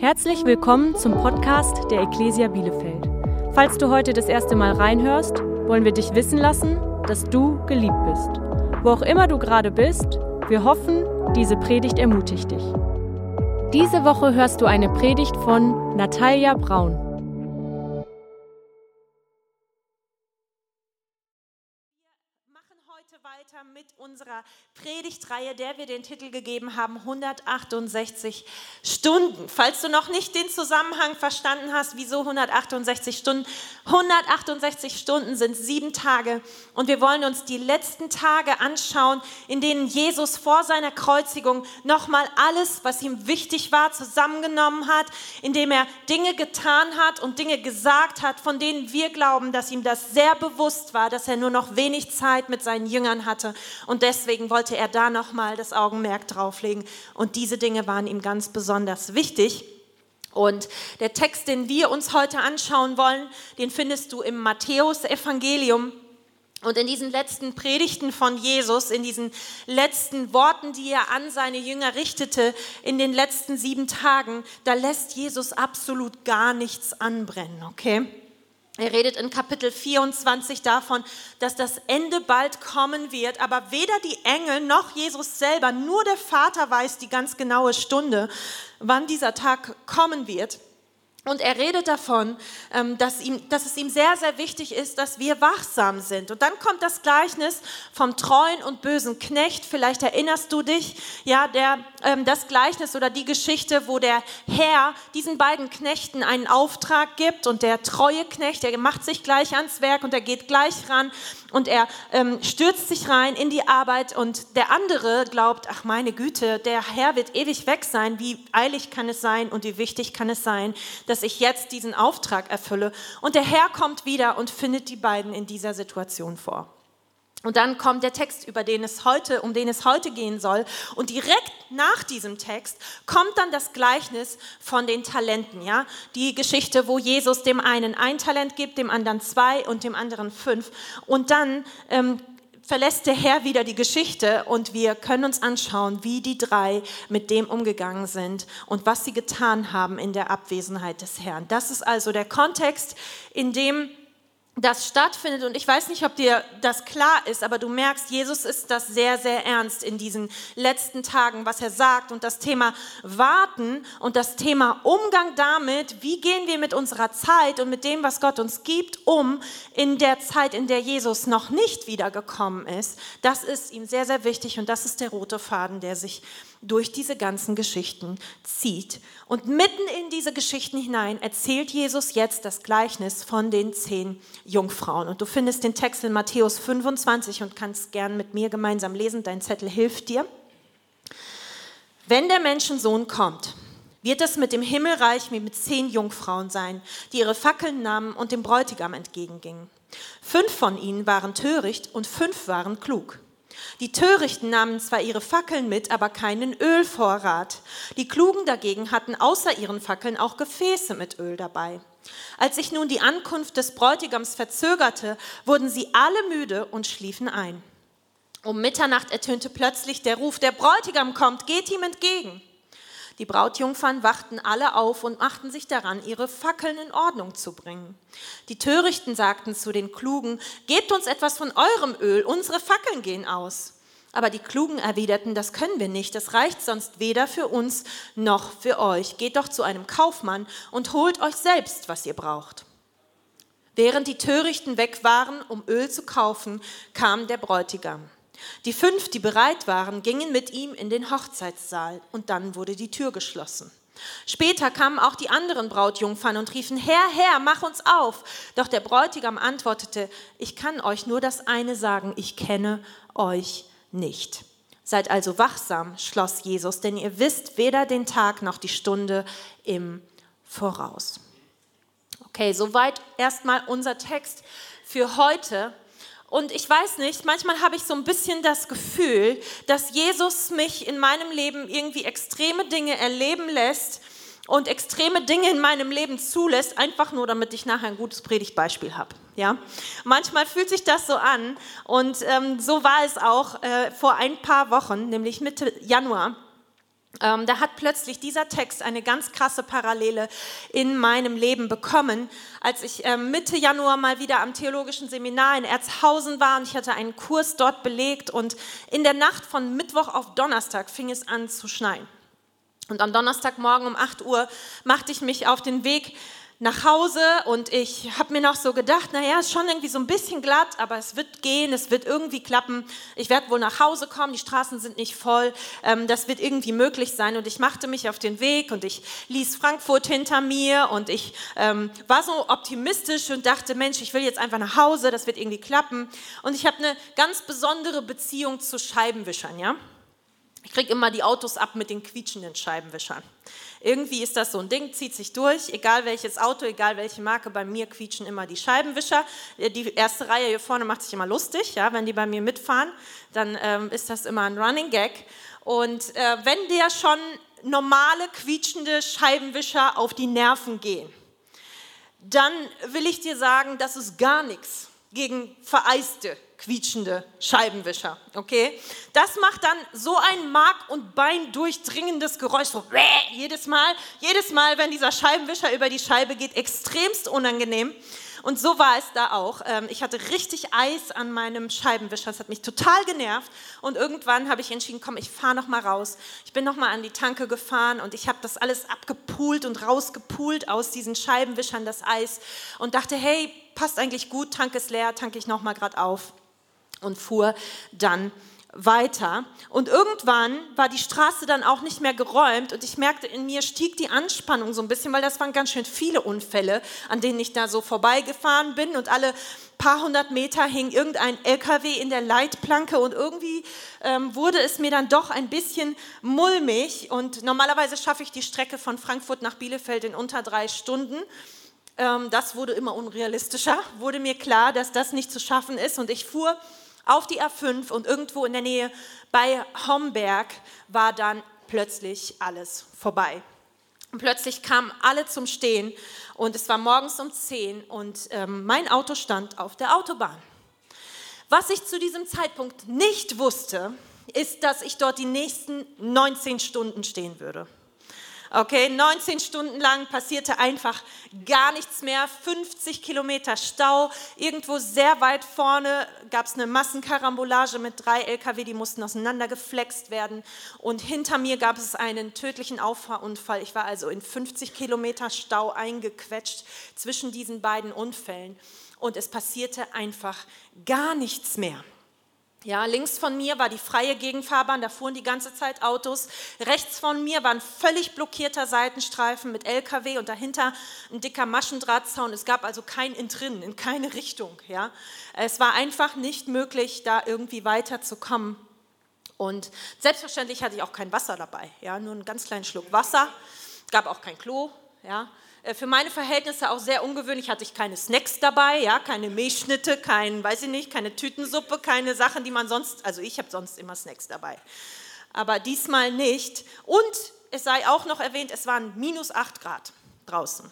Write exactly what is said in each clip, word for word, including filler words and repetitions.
Herzlich willkommen zum Podcast der Ecclesia Bielefeld. Falls du heute das erste Mal reinhörst, wollen wir dich wissen lassen, dass du geliebt bist. Wo auch immer du gerade bist, wir hoffen, diese Predigt ermutigt dich. Diese Woche hörst du eine Predigt von Natalia Braun. Weiter mit unserer Predigtreihe, der wir den Titel gegeben haben, hundertachtundsechzig Stunden. Falls du noch nicht den Zusammenhang verstanden hast, wieso hundertachtundsechzig Stunden? hundertachtundsechzig Stunden sind sieben Tage und wir wollen uns die letzten Tage anschauen, in denen Jesus vor seiner Kreuzigung nochmal alles, was ihm wichtig war, zusammengenommen hat, indem er Dinge getan hat und Dinge gesagt hat, von denen wir glauben, dass ihm das sehr bewusst war, dass er nur noch wenig Zeit mit seinen Jüngern hatte. Und deswegen wollte er da nochmal das Augenmerk drauflegen. Und diese Dinge waren ihm ganz besonders wichtig. Und der Text, den wir uns heute anschauen wollen, den findest du im Matthäus-Evangelium. Und in diesen letzten Predigten von Jesus, in diesen letzten Worten, die er an seine Jünger richtete, in den letzten sieben Tagen, da lässt Jesus absolut gar nichts anbrennen, okay? Er redet in Kapitel vierundzwanzig davon, dass das Ende bald kommen wird, aber weder die Engel noch Jesus selber, nur der Vater weiß die ganz genaue Stunde, wann dieser Tag kommen wird. Und er redet davon, dass, ihm, dass es ihm sehr, sehr wichtig ist, dass wir wachsam sind. Und dann kommt das Gleichnis vom treuen und bösen Knecht. Vielleicht erinnerst du dich, ja, der, das Gleichnis oder die Geschichte, wo der Herr diesen beiden Knechten einen Auftrag gibt. Und der treue Knecht, der macht sich gleich ans Werk und er geht gleich ran und er ähm, stürzt sich rein in die Arbeit. Und der andere glaubt, ach meine Güte, der Herr wird ewig weg sein. Wie eilig kann es sein und wie wichtig kann es sein, dass ich jetzt diesen Auftrag erfülle. Und der Herr kommt wieder und findet die beiden in dieser Situation vor. Und dann kommt der Text, über den es heute, um den es heute gehen soll. Und direkt nach diesem Text kommt dann das Gleichnis von den Talenten. Ja? Die Geschichte, wo Jesus dem einen ein Talent gibt, dem anderen zwei und dem anderen fünf. Und dann ähm, verlässt der Herr wieder die Geschichte und wir können uns anschauen, wie die drei mit dem umgegangen sind und was sie getan haben in der Abwesenheit des Herrn. Das ist also der Kontext, in dem das stattfindet. Und ich weiß nicht, ob dir das klar ist, aber du merkst, Jesus ist das sehr, sehr ernst in diesen letzten Tagen, was er sagt. Und das Thema Warten und das Thema Umgang damit, wie gehen wir mit unserer Zeit und mit dem, was Gott uns gibt, um in der Zeit, in der Jesus noch nicht wiedergekommen ist, das ist ihm sehr, sehr wichtig. Und das ist der rote Faden, der sich durch diese ganzen Geschichten zieht. Und mitten in diese Geschichten hinein erzählt Jesus jetzt das Gleichnis von den zehn Jungfrauen. Und du findest den Text in Matthäus fünfundzwanzig und kannst gern mit mir gemeinsam lesen. Dein Zettel hilft dir. Wenn der Menschensohn kommt, wird es mit dem Himmelreich wie mit zehn Jungfrauen sein, die ihre Fackeln nahmen und dem Bräutigam entgegengingen. Fünf von ihnen waren töricht und fünf waren klug. Die Törichten nahmen zwar ihre Fackeln mit, aber keinen Ölvorrat. Die Klugen dagegen hatten außer ihren Fackeln auch Gefäße mit Öl dabei. Als sich nun die Ankunft des Bräutigams verzögerte, wurden sie alle müde und schliefen ein. Um Mitternacht ertönte plötzlich der Ruf, der Bräutigam kommt, geht ihm entgegen. Die Brautjungfern wachten alle auf und machten sich daran, ihre Fackeln in Ordnung zu bringen. Die Törichten sagten zu den Klugen, gebt uns etwas von eurem Öl, unsere Fackeln gehen aus. Aber die Klugen erwiderten, das können wir nicht, das reicht sonst weder für uns noch für euch. Geht doch zu einem Kaufmann und holt euch selbst, was ihr braucht. Während die Törichten weg waren, um Öl zu kaufen, kam der Bräutigam. Die fünf, die bereit waren, gingen mit ihm in den Hochzeitssaal und dann wurde die Tür geschlossen. Später kamen auch die anderen Brautjungfern und riefen, Herr, Herr, mach uns auf. Doch der Bräutigam antwortete, ich kann euch nur das eine sagen, ich kenne euch nicht. Seid also wachsam, schloss Jesus, denn ihr wisst weder den Tag noch die Stunde im Voraus. Okay, soweit erstmal unser Text für heute. Und ich weiß nicht, manchmal habe ich so ein bisschen das Gefühl, dass Jesus mich in meinem Leben irgendwie extreme Dinge erleben lässt und extreme Dinge in meinem Leben zulässt, einfach nur, damit ich nachher ein gutes Predigtbeispiel habe. Ja? Manchmal fühlt sich das so an und ähm, so war es auch äh, vor ein paar Wochen, nämlich Mitte Januar. Ähm, da hat plötzlich dieser Text eine ganz krasse Parallele in meinem Leben bekommen, als ich ähm, Mitte Januar mal wieder am theologischen Seminar in Erzhausen war und ich hatte einen Kurs dort belegt und in der Nacht von Mittwoch auf Donnerstag fing es an zu schneien. Und am Donnerstagmorgen um acht Uhr machte ich mich auf den Weg nach Hause und ich habe mir noch so gedacht, naja, ist schon irgendwie so ein bisschen glatt, aber es wird gehen, es wird irgendwie klappen. Ich werde wohl nach Hause kommen, die Straßen sind nicht voll, ähm, das wird irgendwie möglich sein. Und ich machte mich auf den Weg und ich ließ Frankfurt hinter mir und ich ähm, war so optimistisch und dachte, Mensch, ich will jetzt einfach nach Hause, das wird irgendwie klappen. Und ich habe eine ganz besondere Beziehung zu Scheibenwischern, ja. Ich kriege immer die Autos ab mit den quietschenden Scheibenwischern. Irgendwie ist das so ein Ding, zieht sich durch, egal welches Auto, egal welche Marke, bei mir quietschen immer die Scheibenwischer. Die erste Reihe hier vorne macht sich immer lustig, ja, wenn die bei mir mitfahren, dann ähm, ist das immer ein Running Gag. Und äh, wenn dir schon normale quietschende Scheibenwischer auf die Nerven gehen, dann will ich dir sagen, das ist gar nichts gegen vereiste, quietschende Scheibenwischer, okay? Das macht dann so ein Mark- und Bein durchdringendes Geräusch, so jedes Mal, jedes Mal, wenn dieser Scheibenwischer über die Scheibe geht, extremst unangenehm. Und so war es da auch. Ich hatte richtig Eis an meinem Scheibenwischer, das hat mich total genervt. Und irgendwann habe ich entschieden, komm, ich fahre noch mal raus. Ich bin noch mal an die Tanke gefahren und ich habe das alles abgepult und rausgepult aus diesen Scheibenwischern, das Eis. Und dachte, hey, passt eigentlich gut, Tank ist leer, tanke ich noch mal gerade auf. Und fuhr dann weiter. Und irgendwann war die Straße dann auch nicht mehr geräumt und ich merkte, in mir stieg die Anspannung so ein bisschen, weil das waren ganz schön viele Unfälle, an denen ich da so vorbeigefahren bin und alle paar hundert Meter hing irgendein L K W in der Leitplanke und irgendwie ähm, wurde es mir dann doch ein bisschen mulmig und normalerweise schaffe ich die Strecke von Frankfurt nach Bielefeld in unter drei Stunden. Ähm, das wurde immer unrealistischer, wurde mir klar, dass das nicht zu schaffen ist und ich fuhr auf die A fünf und irgendwo in der Nähe bei Homberg war dann plötzlich alles vorbei. Und plötzlich kamen alle zum Stehen und es war morgens um zehn und ähm, mein Auto stand auf der Autobahn. Was ich zu diesem Zeitpunkt nicht wusste, ist, dass ich dort die nächsten neunzehn Stunden stehen würde. Okay, neunzehn Stunden lang passierte einfach gar nichts mehr, fünfzig Kilometer Stau, irgendwo sehr weit vorne gab es eine Massenkarambolage mit drei L K W, die mussten auseinandergeflext werden und hinter mir gab es einen tödlichen Auffahrunfall. Ich war also in fünfzig Kilometer Stau eingequetscht zwischen diesen beiden Unfällen und es passierte einfach gar nichts mehr. Ja, links von mir war die freie Gegenfahrbahn, da fuhren die ganze Zeit Autos. Rechts von mir war ein völlig blockierter Seitenstreifen mit L K W und dahinter ein dicker Maschendrahtzaun. Es gab also kein Entrinnen, in keine Richtung. Ja. Es war einfach nicht möglich, da irgendwie weiterzukommen. Und selbstverständlich hatte ich auch kein Wasser dabei, ja, nur einen ganz kleinen Schluck Wasser. Es gab auch kein Klo, ja. Für meine Verhältnisse auch sehr ungewöhnlich, hatte ich keine Snacks dabei, ja, keine Milchschnitte, kein, weiß ich nicht, keine Tütensuppe, keine Sachen, die man sonst, also ich habe sonst immer Snacks dabei, aber diesmal nicht. Und es sei auch noch erwähnt, es waren minus acht Grad draußen.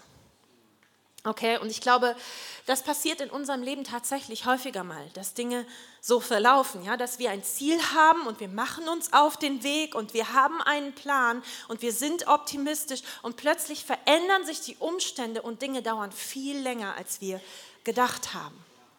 Okay, und ich glaube, das passiert in unserem Leben tatsächlich häufiger mal, dass Dinge so verlaufen, ja, dass wir ein Ziel haben und wir machen uns auf den Weg und wir haben einen Plan und wir sind optimistisch und plötzlich verändern sich die Umstände und Dinge dauern viel länger, als wir gedacht haben.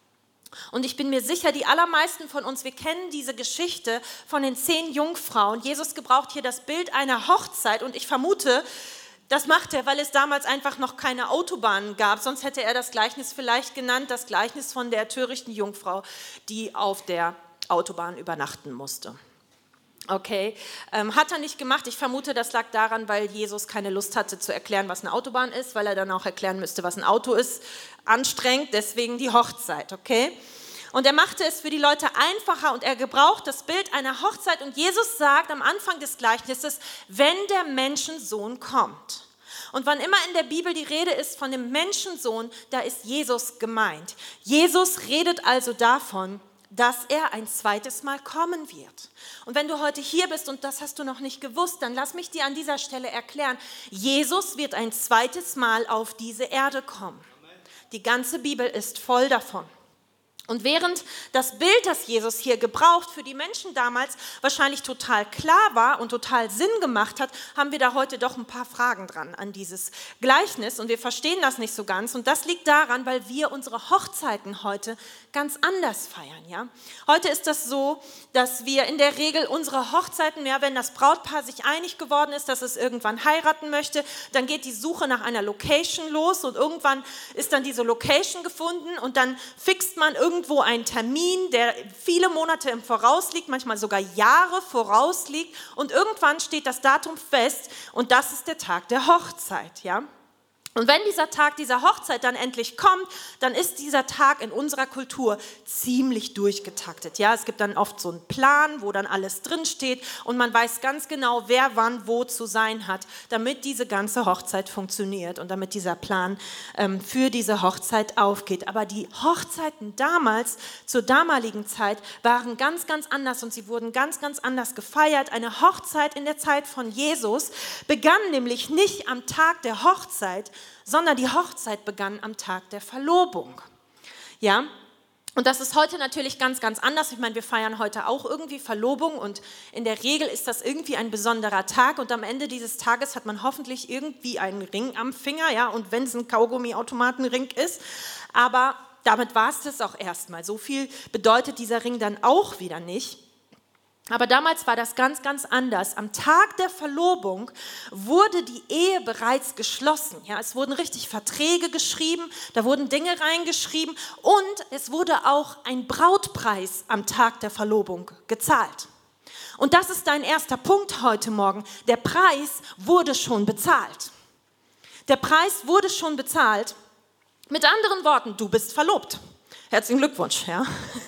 Und ich bin mir sicher, die allermeisten von uns, wir kennen diese Geschichte von den zehn Jungfrauen. Jesus gebraucht hier das Bild einer Hochzeit und ich vermute, das macht er, weil es damals einfach noch keine Autobahnen gab. Sonst hätte er das Gleichnis vielleicht genannt, das Gleichnis von der törichten Jungfrau, die auf der Autobahn übernachten musste. Okay, ähm, hat er nicht gemacht. Ich vermute, das lag daran, weil Jesus keine Lust hatte zu erklären, was eine Autobahn ist, weil er dann auch erklären müsste, was ein Auto ist. Anstrengend, deswegen die Hochzeit, okay? Und er machte es für die Leute einfacher und er gebraucht das Bild einer Hochzeit. Und Jesus sagt am Anfang des Gleichnisses, wenn der Menschensohn kommt. Und wann immer in der Bibel die Rede ist von dem Menschensohn, da ist Jesus gemeint. Jesus redet also davon, dass er ein zweites Mal kommen wird. Und wenn du heute hier bist und das hast du noch nicht gewusst, dann lass mich dir an dieser Stelle erklären, Jesus wird ein zweites Mal auf diese Erde kommen. Die ganze Bibel ist voll davon. Und während das Bild, das Jesus hier gebraucht, für die Menschen damals wahrscheinlich total klar war und total Sinn gemacht hat, haben wir da heute doch ein paar Fragen dran an dieses Gleichnis und wir verstehen das nicht so ganz. Und das liegt daran, weil wir unsere Hochzeiten heute ganz anders feiern. Ja? Heute ist das so, dass wir in der Regel unsere Hochzeiten, ja, wenn das Brautpaar sich einig geworden ist, dass es irgendwann heiraten möchte, dann geht die Suche nach einer Location los und irgendwann ist dann diese Location gefunden und dann fixt man irgendwie irgendwo einen Termin, der viele Monate im Voraus liegt, manchmal sogar Jahre voraus liegt und irgendwann steht das Datum fest und das ist der Tag der Hochzeit, ja. Und wenn dieser Tag dieser Hochzeit dann endlich kommt, dann ist dieser Tag in unserer Kultur ziemlich durchgetaktet. Ja, es gibt dann oft so einen Plan, wo dann alles drinsteht und man weiß ganz genau, wer wann wo zu sein hat, damit diese ganze Hochzeit funktioniert und damit dieser Plan ähm, für diese Hochzeit aufgeht. Aber die Hochzeiten damals, zur damaligen Zeit, waren ganz, ganz anders und sie wurden ganz, ganz anders gefeiert. Eine Hochzeit in der Zeit von Jesus begann nämlich nicht am Tag der Hochzeit, sondern die Hochzeit begann am Tag der Verlobung. Ja, und das ist heute natürlich ganz, ganz anders. Ich meine, wir feiern heute auch irgendwie Verlobung und in der Regel ist das irgendwie ein besonderer Tag und am Ende dieses Tages hat man hoffentlich irgendwie einen Ring am Finger, ja, und wenn es ein Kaugummi-Automatenring ist, aber damit war es das auch erstmal. So viel bedeutet dieser Ring dann auch wieder nicht. Aber damals war das ganz, ganz anders. Am Tag der Verlobung wurde die Ehe bereits geschlossen. Ja, es wurden richtig Verträge geschrieben, da wurden Dinge reingeschrieben und es wurde auch ein Brautpreis am Tag der Verlobung gezahlt. Und das ist dein erster Punkt heute Morgen. Der Preis wurde schon bezahlt. Der Preis wurde schon bezahlt. Mit anderen Worten, du bist verlobt. Herzlichen Glückwunsch. Ja.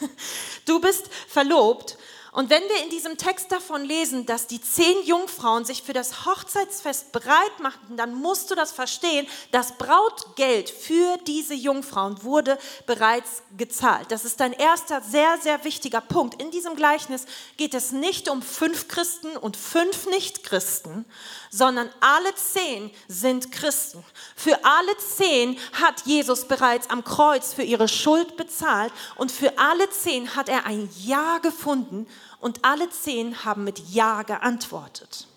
Du bist verlobt. Und wenn wir in diesem Text davon lesen, dass die zehn Jungfrauen sich für das Hochzeitsfest bereit machten, dann musst du das verstehen, das Brautgeld für diese Jungfrauen wurde bereits gezahlt. Das ist ein erster sehr, sehr wichtiger Punkt. In diesem Gleichnis geht es nicht um fünf Christen und fünf Nichtchristen, sondern alle zehn sind Christen. Für alle zehn hat Jesus bereits am Kreuz für ihre Schuld bezahlt und für alle zehn hat er ein Ja gefunden. Und alle zehn haben mit Ja geantwortet.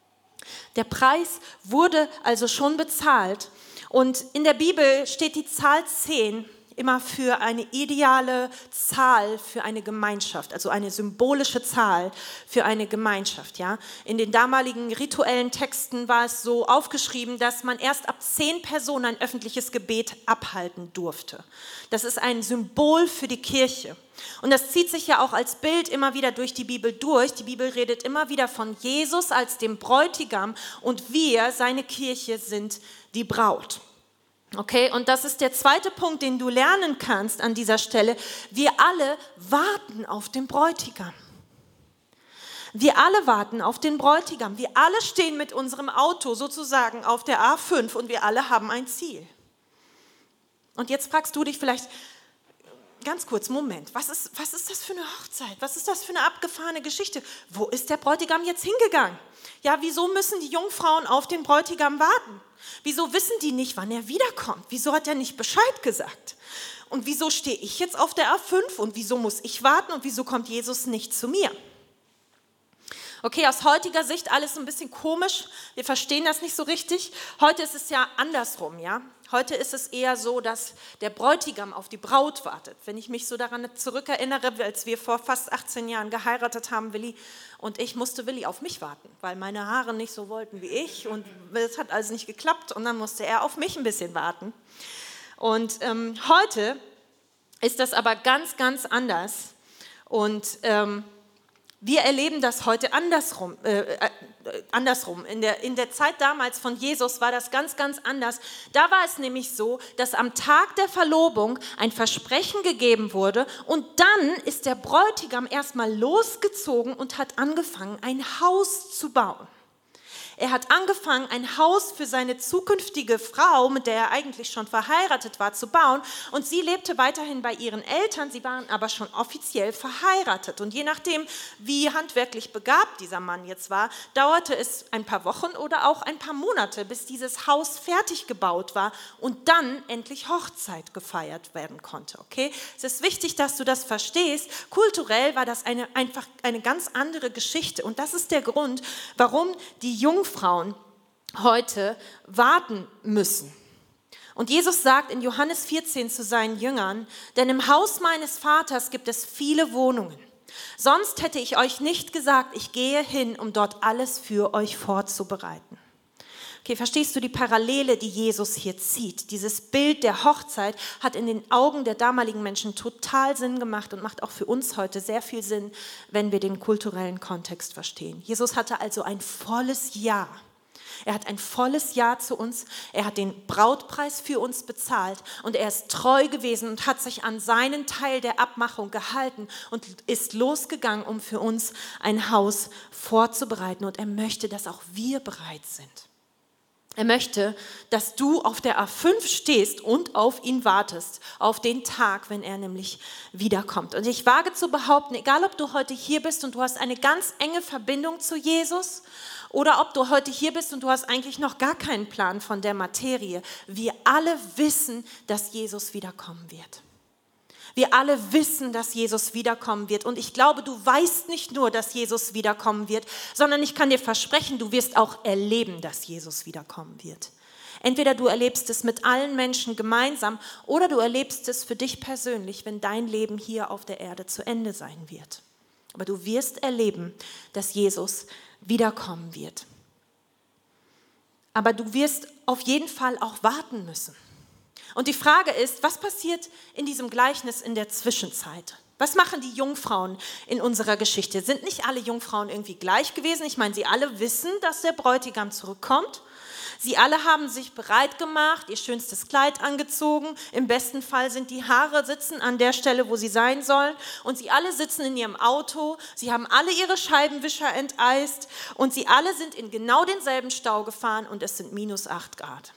Der Preis wurde also schon bezahlt. Und in der Bibel steht die Zahl zehn immer für eine ideale Zahl für eine Gemeinschaft, also eine symbolische Zahl für eine Gemeinschaft. Ja? In den damaligen rituellen Texten war es so aufgeschrieben, dass man erst ab zehn Personen ein öffentliches Gebet abhalten durfte. Das ist ein Symbol für die Kirche. Und das zieht sich ja auch als Bild immer wieder durch die Bibel durch. Die Bibel redet immer wieder von Jesus als dem Bräutigam und wir, seine Kirche, sind die Braut. Okay, und das ist der zweite Punkt, den du lernen kannst an dieser Stelle. Wir alle warten auf den Bräutigam. Wir alle warten auf den Bräutigam. Wir alle stehen mit unserem Auto sozusagen auf der A fünf und wir alle haben ein Ziel. Und jetzt fragst du dich vielleicht, ganz kurz, Moment, was ist, was ist das für eine Hochzeit? Was ist das für eine abgefahrene Geschichte? Wo ist der Bräutigam jetzt hingegangen? Ja, wieso müssen die Jungfrauen auf den Bräutigam warten? Wieso wissen die nicht, wann er wiederkommt? Wieso hat er nicht Bescheid gesagt? Und wieso stehe ich jetzt auf der A fünf und wieso muss ich warten und wieso kommt Jesus nicht zu mir? Okay, aus heutiger Sicht alles ein bisschen komisch. Wir verstehen das nicht so richtig. Heute ist es ja andersrum, ja. Heute ist es eher so, dass der Bräutigam auf die Braut wartet. Wenn ich mich so daran zurückerinnere, als wir vor fast achtzehn Jahren geheiratet haben, Willi und ich, musste Willi auf mich warten, weil meine Haare nicht so wollten wie ich und es hat also nicht geklappt und dann musste er auf mich ein bisschen warten. Und ähm, heute ist das aber ganz, ganz anders und ähm, wir erleben das heute andersrum. Äh, äh, andersrum. In der, in der Zeit damals von Jesus war das ganz, ganz anders. Da war es nämlich so, dass am Tag der Verlobung ein Versprechen gegeben wurde und dann ist der Bräutigam erstmal losgezogen und hat angefangen, ein Haus zu bauen. Er hat angefangen, ein Haus für seine zukünftige Frau, mit der er eigentlich schon verheiratet war, zu bauen. Und sie lebte weiterhin bei ihren Eltern, sie waren aber schon offiziell verheiratet. Und je nachdem, wie handwerklich begabt dieser Mann jetzt war, dauerte es ein paar Wochen oder auch ein paar Monate, bis dieses Haus fertig gebaut war und dann endlich Hochzeit gefeiert werden konnte. Okay? Es ist wichtig, dass du das verstehst. Kulturell war das eine, einfach eine ganz andere Geschichte. Und das ist der Grund, warum die Jungfrauen heute warten müssen. Und Jesus sagt in Johannes vierzehn zu seinen Jüngern, denn im Haus meines Vaters gibt es viele Wohnungen. Sonst hätte ich euch nicht gesagt, ich gehe hin, um dort alles für euch vorzubereiten. Okay, verstehst du die Parallele, die Jesus hier zieht? Dieses Bild der Hochzeit hat in den Augen der damaligen Menschen total Sinn gemacht und macht auch für uns heute sehr viel Sinn, wenn wir den kulturellen Kontext verstehen. Jesus hatte also ein volles Ja. Er hat ein volles Ja zu uns, er hat den Brautpreis für uns bezahlt und er ist treu gewesen und hat sich an seinen Teil der Abmachung gehalten und ist losgegangen, um für uns ein Haus vorzubereiten. Und er möchte, dass auch wir bereit sind. Er möchte, dass du auf der A fünf stehst und auf ihn wartest, auf den Tag, wenn er nämlich wiederkommt. Und ich wage zu behaupten, egal ob du heute hier bist und du hast eine ganz enge Verbindung zu Jesus oder ob du heute hier bist und du hast eigentlich noch gar keinen Plan von der Materie, wir alle wissen, dass Jesus wiederkommen wird. Wir alle wissen, dass Jesus wiederkommen wird. Und ich glaube, du weißt nicht nur, dass Jesus wiederkommen wird, sondern ich kann dir versprechen, du wirst auch erleben, dass Jesus wiederkommen wird. Entweder du erlebst es mit allen Menschen gemeinsam oder du erlebst es für dich persönlich, wenn dein Leben hier auf der Erde zu Ende sein wird. Aber du wirst erleben, dass Jesus wiederkommen wird. Aber du wirst auf jeden Fall auch warten müssen. Und die Frage ist, was passiert in diesem Gleichnis in der Zwischenzeit? Was machen die Jungfrauen in unserer Geschichte? Sind nicht alle Jungfrauen irgendwie gleich gewesen? Ich meine, sie alle wissen, dass der Bräutigam zurückkommt. Sie alle haben sich bereit gemacht, ihr schönstes Kleid angezogen. Im besten Fall sind die Haare sitzen an der Stelle, wo sie sein sollen. Und sie alle sitzen in ihrem Auto. Sie haben alle ihre Scheibenwischer enteist. Und sie alle sind in genau denselben Stau gefahren und es sind minus acht Grad.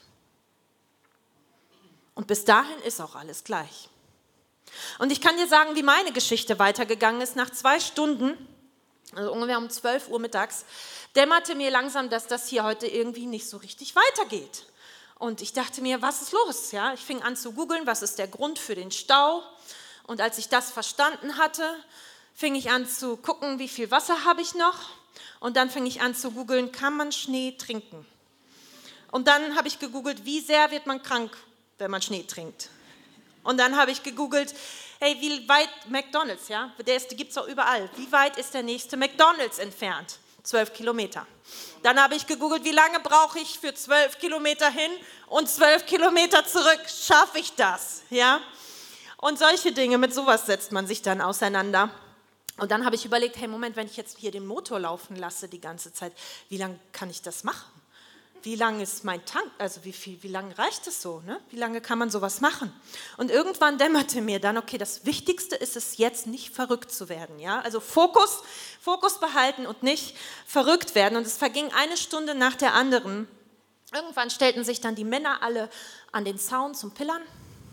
Und bis dahin ist auch alles gleich. Und ich kann dir sagen, wie meine Geschichte weitergegangen ist. Nach zwei Stunden, also ungefähr um zwölf Uhr mittags, dämmerte mir langsam, dass das hier heute irgendwie nicht so richtig weitergeht. Und ich dachte mir, was ist los? Ja, ich fing an zu googeln, was ist der Grund für den Stau? Und als ich das verstanden hatte, fing ich an zu gucken, wie viel Wasser habe ich noch? Und dann fing ich an zu googeln, kann man Schnee trinken? Und dann habe ich gegoogelt, wie sehr wird man krank, wenn man Schnee trinkt. Und dann habe ich gegoogelt, hey, wie weit McDonald's, ja, der gibt es auch überall. Wie weit ist der nächste McDonald's entfernt? Zwölf Kilometer. Dann habe ich gegoogelt, wie lange brauche ich für zwölf Kilometer hin und zwölf Kilometer zurück? Schaffe ich das? Ja? Und solche Dinge, mit sowas setzt man sich dann auseinander. Und dann habe ich überlegt, hey, Moment, wenn ich jetzt hier den Motor laufen lasse die ganze Zeit, wie lange kann ich das machen? Wie lang ist mein Tank, also wie viel, wie lange reicht es so, ne? Wie lange kann man sowas machen? Und irgendwann dämmerte mir dann, okay, das Wichtigste ist es jetzt, nicht verrückt zu werden, ja? Also Fokus, Fokus behalten und nicht verrückt werden. Und es verging eine Stunde nach der anderen. Irgendwann stellten sich dann die Männer alle an den Zaun zum Pillern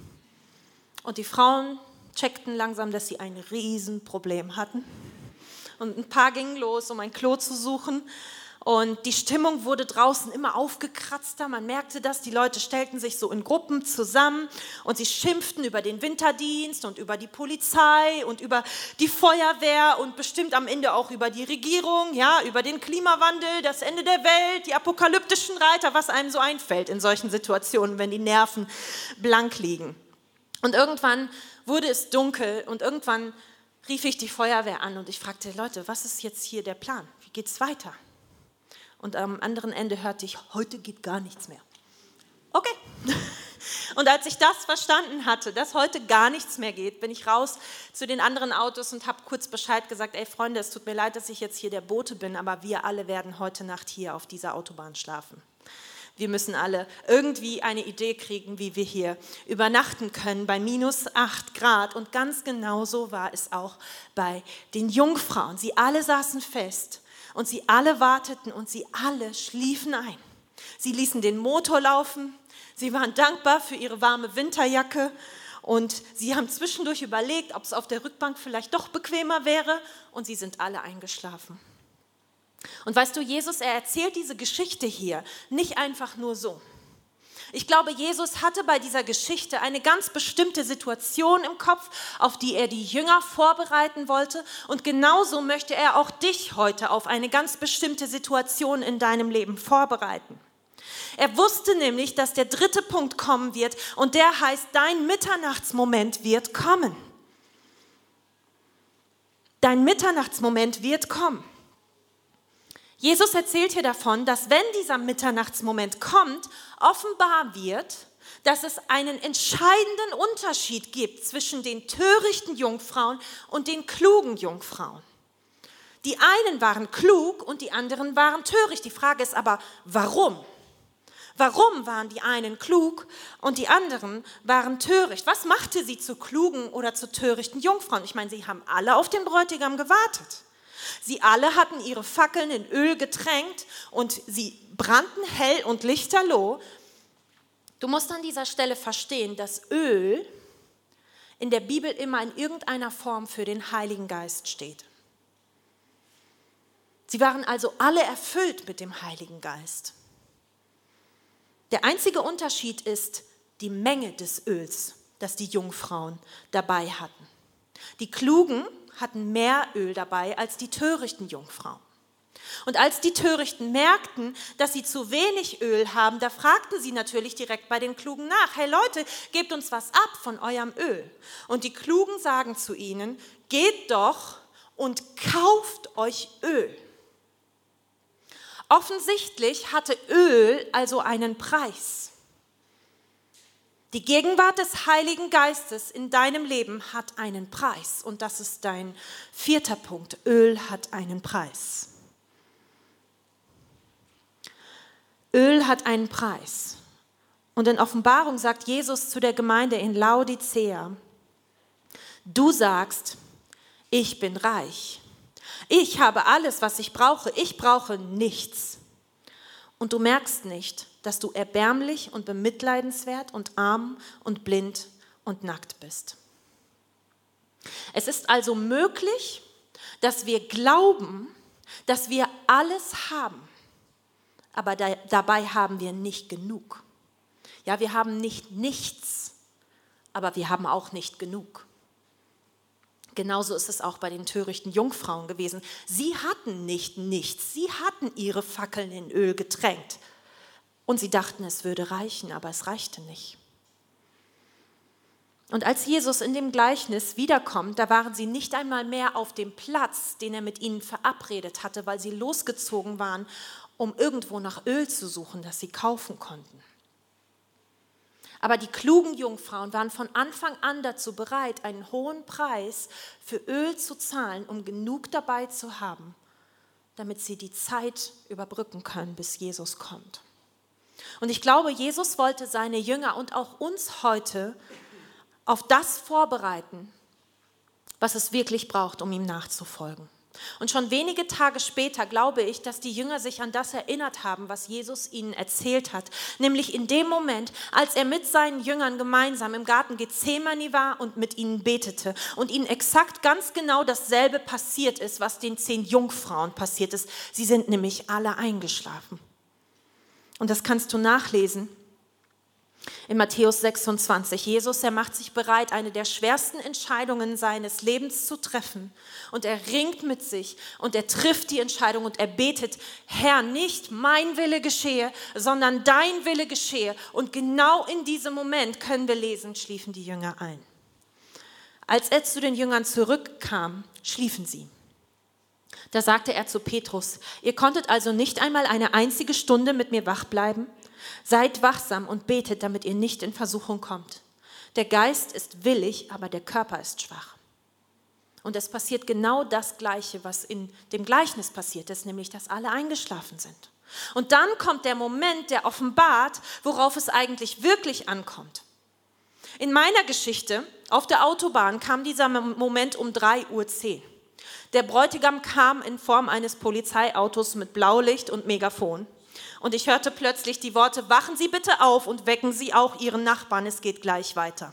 und die Frauen checkten langsam, dass sie ein Riesenproblem hatten. Und ein paar gingen los, um ein Klo zu suchen. Und die Stimmung wurde draußen immer aufgekratzter. Man merkte das, die Leute stellten sich so in Gruppen zusammen und sie schimpften über den Winterdienst und über die Polizei und über die Feuerwehr und bestimmt am Ende auch über die Regierung, ja, über den Klimawandel, das Ende der Welt, die apokalyptischen Reiter, was einem so einfällt in solchen Situationen, wenn die Nerven blank liegen. Und irgendwann wurde es dunkel und irgendwann rief ich die Feuerwehr an und ich fragte, Leute, was ist jetzt hier der Plan? Wie geht's weiter? Und am anderen Ende hörte ich, heute geht gar nichts mehr. Okay. Und als ich das verstanden hatte, dass heute gar nichts mehr geht, bin ich raus zu den anderen Autos und habe kurz Bescheid gesagt, ey Freunde, es tut mir leid, dass ich jetzt hier der Bote bin, aber wir alle werden heute Nacht hier auf dieser Autobahn schlafen. Wir müssen alle irgendwie eine Idee kriegen, wie wir hier übernachten können bei minus acht Grad. Und ganz genauso war es auch bei den Jungfrauen. Sie alle saßen fest. und sie alle warteten und sie alle schliefen ein. Sie ließen den Motor laufen, sie waren dankbar für ihre warme Winterjacke und sie haben zwischendurch überlegt, ob es auf der Rückbank vielleicht doch bequemer wäre und sie sind alle eingeschlafen. Und weißt du, Jesus, er erzählt diese Geschichte hier nicht einfach nur so. Ich glaube, Jesus hatte bei dieser Geschichte eine ganz bestimmte Situation im Kopf, auf die er die Jünger vorbereiten wollte. Und genauso möchte er auch dich heute auf eine ganz bestimmte Situation in deinem Leben vorbereiten. Er wusste nämlich, dass der dritte Punkt kommen wird und der heißt, dein Mitternachtsmoment wird kommen. Dein Mitternachtsmoment wird kommen. Jesus erzählt hier davon, dass wenn dieser Mitternachtsmoment kommt, offenbar wird, dass es einen entscheidenden Unterschied gibt zwischen den törichten Jungfrauen und den klugen Jungfrauen. Die einen waren klug und die anderen waren töricht. Die Frage ist aber, warum? Warum waren die einen klug und die anderen waren töricht? Was machte sie zu klugen oder zu törichten Jungfrauen? Ich meine, sie haben alle auf den Bräutigam gewartet. Sie alle hatten ihre Fackeln in Öl getränkt und sie brannten hell und lichterloh. Du musst an dieser Stelle verstehen, dass Öl in der Bibel immer in irgendeiner Form für den Heiligen Geist steht. Sie waren also alle erfüllt mit dem Heiligen Geist. Der einzige Unterschied ist die Menge des Öls, das die Jungfrauen dabei hatten. Die Klugen hatten mehr Öl dabei als die törichten Jungfrauen. Und als die Törichten merkten, dass sie zu wenig Öl haben, da fragten sie natürlich direkt bei den Klugen nach, hey Leute, gebt uns was ab von eurem Öl. Und die Klugen sagen zu ihnen, geht doch und kauft euch Öl. Offensichtlich hatte Öl also einen Preis. Die Gegenwart des Heiligen Geistes in deinem Leben hat einen Preis. Und das ist dein vierter Punkt. Öl hat einen Preis. Öl hat einen Preis. Und in Offenbarung sagt Jesus zu der Gemeinde in Laodicea, du sagst, ich bin reich. Ich habe alles, was ich brauche. Ich brauche nichts. Und du merkst nicht, dass du erbärmlich und bemitleidenswert und arm und blind und nackt bist. Es ist also möglich, dass wir glauben, dass wir alles haben, aber da, dabei haben wir nicht genug. Ja, wir haben nicht nichts, aber wir haben auch nicht genug. Genauso ist es auch bei den törichten Jungfrauen gewesen. Sie hatten nicht nichts, sie hatten ihre Fackeln in Öl getränkt. Und sie dachten, es würde reichen, aber es reichte nicht. Und als Jesus in dem Gleichnis wiederkommt, da waren sie nicht einmal mehr auf dem Platz, den er mit ihnen verabredet hatte, weil sie losgezogen waren, um irgendwo nach Öl zu suchen, das sie kaufen konnten. Aber die klugen Jungfrauen waren von Anfang an dazu bereit, einen hohen Preis für Öl zu zahlen, um genug dabei zu haben, damit sie die Zeit überbrücken können, bis Jesus kommt. Und ich glaube, Jesus wollte seine Jünger und auch uns heute auf das vorbereiten, was es wirklich braucht, um ihm nachzufolgen. Und schon wenige Tage später glaube ich, dass die Jünger sich an das erinnert haben, was Jesus ihnen erzählt hat. Nämlich in dem Moment, als er mit seinen Jüngern gemeinsam im Garten Gethsemane war und mit ihnen betete und ihnen exakt ganz genau dasselbe passiert ist, was den zehn Jungfrauen passiert ist. Sie sind nämlich alle eingeschlafen. Und das kannst du nachlesen in Matthäus sechsundzwanzig. Jesus, er macht sich bereit, eine der schwersten Entscheidungen seines Lebens zu treffen. Und er ringt mit sich und er trifft die Entscheidung und er betet, Herr, nicht mein Wille geschehe, sondern dein Wille geschehe. Und genau in diesem Moment, können wir lesen, schliefen die Jünger ein. Als er zu den Jüngern zurückkam, schliefen sie. Da sagte er zu Petrus, ihr konntet also nicht einmal eine einzige Stunde mit mir wach bleiben? Seid wachsam und betet, damit ihr nicht in Versuchung kommt. Der Geist ist willig, aber der Körper ist schwach. Und es passiert genau das Gleiche, was in dem Gleichnis passiert ist, nämlich, dass alle eingeschlafen sind. Und dann kommt der Moment, der offenbart, worauf es eigentlich wirklich ankommt. In meiner Geschichte auf der Autobahn kam dieser Moment um drei Uhr zehn. Der Bräutigam kam in Form eines Polizeiautos mit Blaulicht und Megafon. Und ich hörte plötzlich die Worte, wachen Sie bitte auf und wecken Sie auch Ihren Nachbarn, es geht gleich weiter.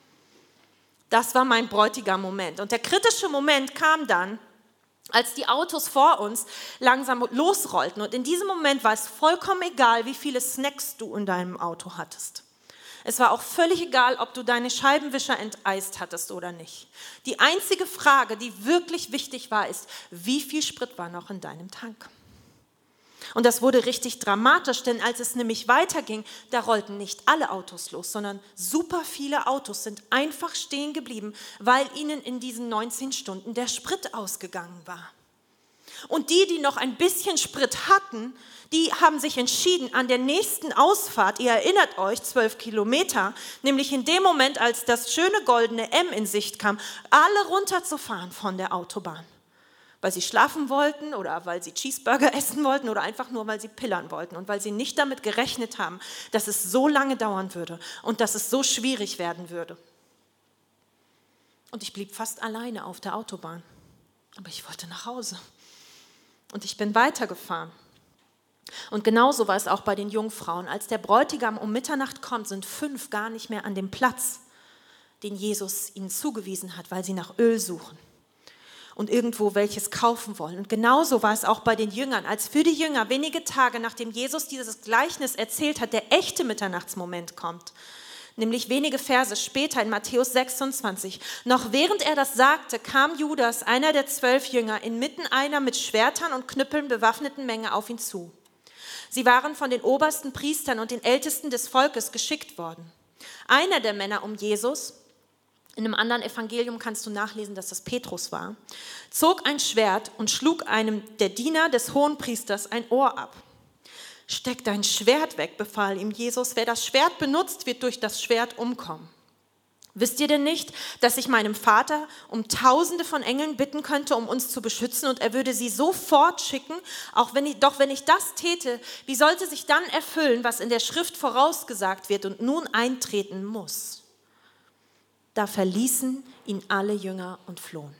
Das war mein Bräutigam-Moment. Und der kritische Moment kam dann, als die Autos vor uns langsam losrollten. Und in diesem Moment war es vollkommen egal, wie viele Snacks du in deinem Auto hattest. Es war auch völlig egal, ob du deine Scheibenwischer enteist hattest oder nicht. Die einzige Frage, die wirklich wichtig war, ist, wie viel Sprit war noch in deinem Tank? Und das wurde richtig dramatisch, denn als es nämlich weiterging, da rollten nicht alle Autos los, sondern super viele Autos sind einfach stehen geblieben, weil ihnen in diesen neunzehn Stunden der Sprit ausgegangen war. Und die, die noch ein bisschen Sprit hatten, die haben sich entschieden, an der nächsten Ausfahrt, ihr erinnert euch, zwölf Kilometer, nämlich in dem Moment, als das schöne goldene M in Sicht kam, alle runterzufahren von der Autobahn. Weil sie schlafen wollten oder weil sie Cheeseburger essen wollten oder einfach nur, weil sie pillern wollten und weil sie nicht damit gerechnet haben, dass es so lange dauern würde und dass es so schwierig werden würde. Und ich blieb fast alleine auf der Autobahn, aber ich wollte nach Hause und ich bin weitergefahren. Und genauso war es auch bei den Jungfrauen. Als der Bräutigam um Mitternacht kommt, sind fünf gar nicht mehr an dem Platz, den Jesus ihnen zugewiesen hat, weil sie nach Öl suchen und irgendwo welches kaufen wollen. Und genauso war es auch bei den Jüngern, als für die Jünger wenige Tage nachdem Jesus dieses Gleichnis erzählt hat, der echte Mitternachtsmoment kommt. Nämlich wenige Verse später in Matthäus sechsundzwanzig. Noch während er das sagte, kam Judas, einer der zwölf Jünger, inmitten einer mit Schwertern und Knüppeln bewaffneten Menge auf ihn zu. Sie waren von den obersten Priestern und den Ältesten des Volkes geschickt worden. Einer der Männer um Jesus, in einem anderen Evangelium kannst du nachlesen, dass das Petrus war, zog ein Schwert und schlug einem der Diener des Hohenpriesters ein Ohr ab. Steck dein Schwert weg, befahl ihm Jesus. Wer das Schwert benutzt, wird durch das Schwert umkommen. Wisst ihr denn nicht, dass ich meinem Vater um Tausende von Engeln bitten könnte, um uns zu beschützen und er würde sie sofort schicken? Auch wenn ich, doch wenn ich das täte, wie sollte sich dann erfüllen, was in der Schrift vorausgesagt wird und nun eintreten muss? Da verließen ihn alle Jünger und flohen.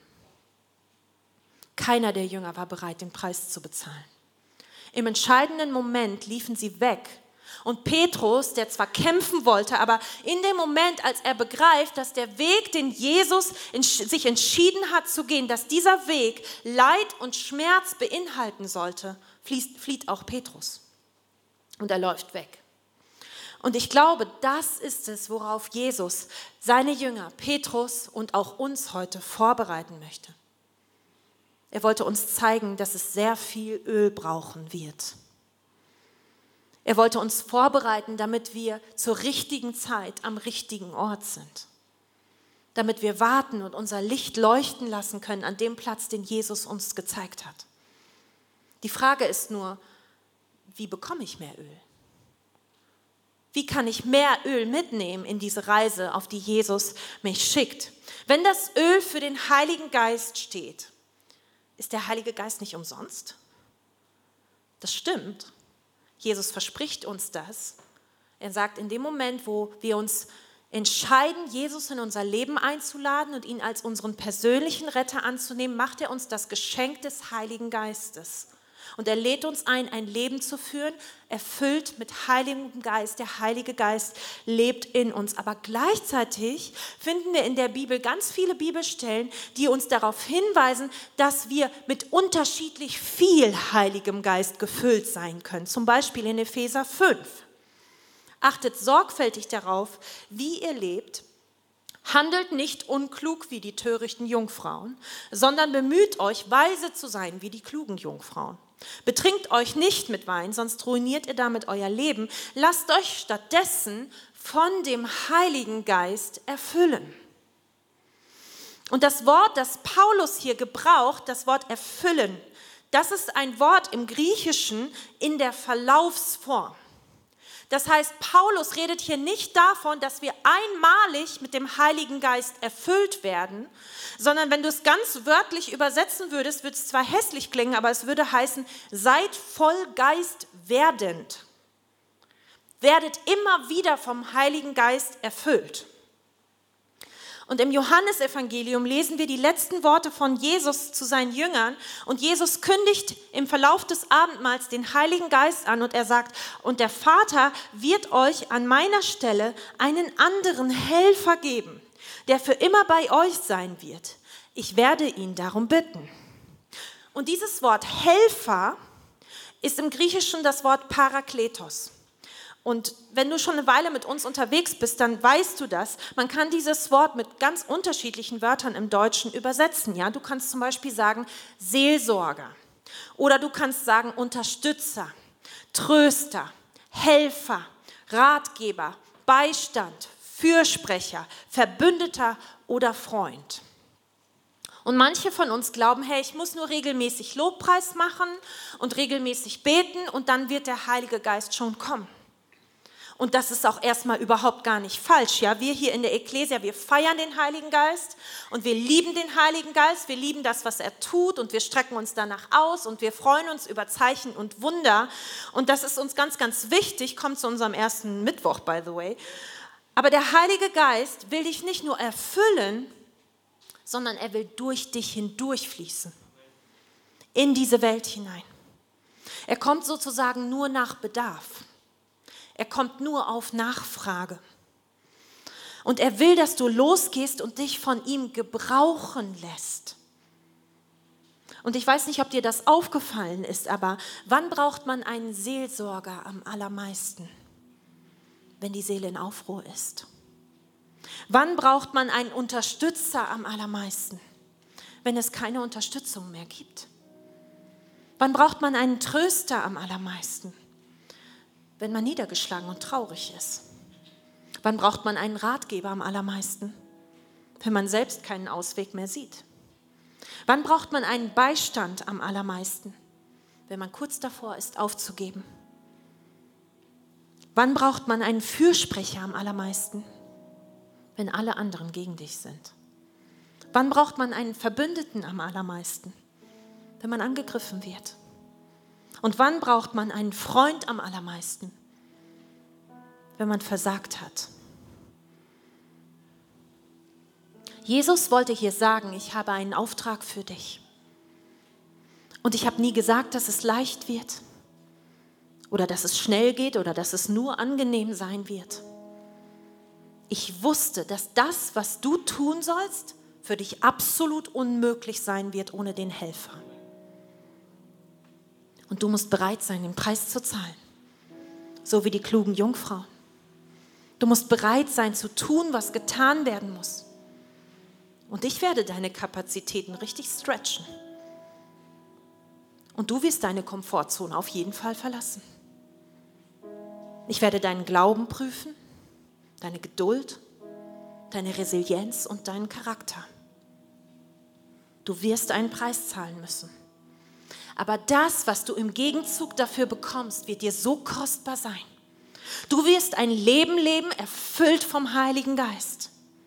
Keiner der Jünger war bereit, den Preis zu bezahlen. Im entscheidenden Moment liefen sie weg. Und Petrus, der zwar kämpfen wollte, aber in dem Moment, als er begreift, dass der Weg, den Jesus sich entschieden hat zu gehen, dass dieser Weg Leid und Schmerz beinhalten sollte, flieht, flieht auch Petrus. Und er läuft weg. Und ich glaube, das ist es, worauf Jesus seine Jünger, Petrus und auch uns heute vorbereiten möchte. Er wollte uns zeigen, dass es sehr viel Öl brauchen wird. Er wollte uns vorbereiten, damit wir zur richtigen Zeit am richtigen Ort sind. Damit wir warten und unser Licht leuchten lassen können an dem Platz, den Jesus uns gezeigt hat. Die Frage ist nur, wie bekomme ich mehr Öl? Wie kann ich mehr Öl mitnehmen in diese Reise, auf die Jesus mich schickt? Wenn das Öl für den Heiligen Geist steht, ist der Heilige Geist nicht umsonst? Das stimmt. Jesus verspricht uns das. Er sagt, in dem Moment, wo wir uns entscheiden, Jesus in unser Leben einzuladen und ihn als unseren persönlichen Retter anzunehmen, macht er uns das Geschenk des Heiligen Geistes. Und er lädt uns ein, ein Leben zu führen, erfüllt mit Heiligem Geist. Der Heilige Geist lebt in uns. Aber gleichzeitig finden wir in der Bibel ganz viele Bibelstellen, die uns darauf hinweisen, dass wir mit unterschiedlich viel Heiligem Geist gefüllt sein können. Zum Beispiel in Epheser fünf. Achtet sorgfältig darauf, wie ihr lebt. Handelt nicht unklug wie die törichten Jungfrauen, sondern bemüht euch, weise zu sein wie die klugen Jungfrauen. Betrinkt euch nicht mit Wein, sonst ruiniert ihr damit euer Leben. Lasst euch stattdessen von dem Heiligen Geist erfüllen. Und das Wort, das Paulus hier gebraucht, das Wort erfüllen, das ist ein Wort im Griechischen in der Verlaufsform. Das heißt, Paulus redet hier nicht davon, dass wir einmalig mit dem Heiligen Geist erfüllt werden, sondern wenn du es ganz wörtlich übersetzen würdest, würde es zwar hässlich klingen, aber es würde heißen, seid voll Geist werdend. Werdet immer wieder vom Heiligen Geist erfüllt. Und im Johannesevangelium lesen wir die letzten Worte von Jesus zu seinen Jüngern. Und Jesus kündigt im Verlauf des Abendmahls den Heiligen Geist an und er sagt, und der Vater wird euch an meiner Stelle einen anderen Helfer geben, der für immer bei euch sein wird. Ich werde ihn darum bitten. Und dieses Wort Helfer ist im Griechischen das Wort Parakletos. Und wenn du schon eine Weile mit uns unterwegs bist, dann weißt du das. Man kann dieses Wort mit ganz unterschiedlichen Wörtern im Deutschen übersetzen. Ja? Du kannst zum Beispiel sagen Seelsorger oder du kannst sagen Unterstützer, Tröster, Helfer, Ratgeber, Beistand, Fürsprecher, Verbündeter oder Freund. Und manche von uns glauben, hey, ich muss nur regelmäßig Lobpreis machen und regelmäßig beten und dann wird der Heilige Geist schon kommen. Und das ist auch erstmal überhaupt gar nicht falsch. Ja? Wir hier in der Ekklesia, wir feiern den Heiligen Geist und wir lieben den Heiligen Geist. Wir lieben das, was er tut und wir strecken uns danach aus und wir freuen uns über Zeichen und Wunder. Und das ist uns ganz, ganz wichtig. Kommt zu unserem ersten Mittwoch, by the way. Aber der Heilige Geist will dich nicht nur erfüllen, sondern er will durch dich hindurchfließen. In diese Welt hinein. Er kommt sozusagen nur nach Bedarf. Er kommt nur auf Nachfrage. Und er will, dass du losgehst und dich von ihm gebrauchen lässt. Und ich weiß nicht, ob dir das aufgefallen ist, aber wann braucht man einen Seelsorger am allermeisten? Wenn die Seele in Aufruhr ist. Wann braucht man einen Unterstützer am allermeisten? Wenn es keine Unterstützung mehr gibt. Wann braucht man einen Tröster am allermeisten? Wenn man niedergeschlagen und traurig ist. Wann braucht man einen Ratgeber am allermeisten? Wenn man selbst keinen Ausweg mehr sieht. Wann braucht man einen Beistand am allermeisten? Wenn man kurz davor ist, aufzugeben. Wann braucht man einen Fürsprecher am allermeisten? Wenn alle anderen gegen dich sind. Wann braucht man einen Verbündeten am allermeisten? Wenn man angegriffen wird. Und wann braucht man einen Freund am allermeisten? Wenn man versagt hat. Jesus wollte hier sagen, ich habe einen Auftrag für dich. Und ich habe nie gesagt, dass es leicht wird oder dass es schnell geht oder dass es nur angenehm sein wird. Ich wusste, dass das, was du tun sollst, für dich absolut unmöglich sein wird ohne den Helfer. Und du musst bereit sein, den Preis zu zahlen. So wie die klugen Jungfrauen. Du musst bereit sein, zu tun, was getan werden muss. Und ich werde deine Kapazitäten richtig stretchen. Und du wirst deine Komfortzone auf jeden Fall verlassen. Ich werde deinen Glauben prüfen, deine Geduld, deine Resilienz und deinen Charakter. Du wirst einen Preis zahlen müssen. Aber das, was du im Gegenzug dafür bekommst, wird dir so kostbar sein. Du wirst ein Leben leben, erfüllt vom Heiligen Geist.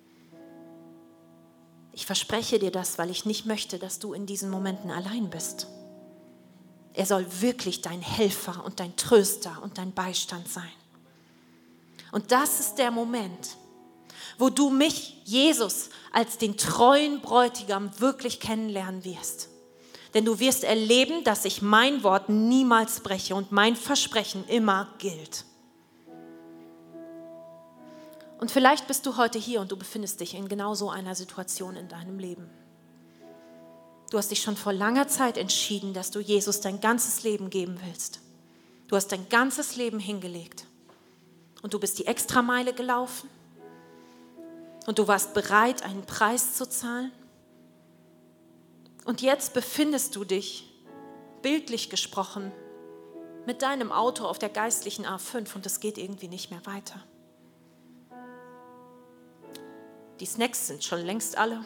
Ich verspreche dir das, weil ich nicht möchte, dass du in diesen Momenten allein bist. Er soll wirklich dein Helfer und dein Tröster und dein Beistand sein. Und das ist der Moment, wo du mich, Jesus, als den treuen Bräutigam wirklich kennenlernen wirst. Denn du wirst erleben, dass ich mein Wort niemals breche und mein Versprechen immer gilt. Und vielleicht bist du heute hier und du befindest dich in genau so einer Situation in deinem Leben. Du hast dich schon vor langer Zeit entschieden, dass du Jesus dein ganzes Leben geben willst. Du hast dein ganzes Leben hingelegt. Und du bist die Extrameile gelaufen. Und du warst bereit, einen Preis zu zahlen. Und jetzt befindest du dich, bildlich gesprochen, mit deinem Auto auf der geistlichen A fünf und es geht irgendwie nicht mehr weiter. Die Snacks sind schon längst alle.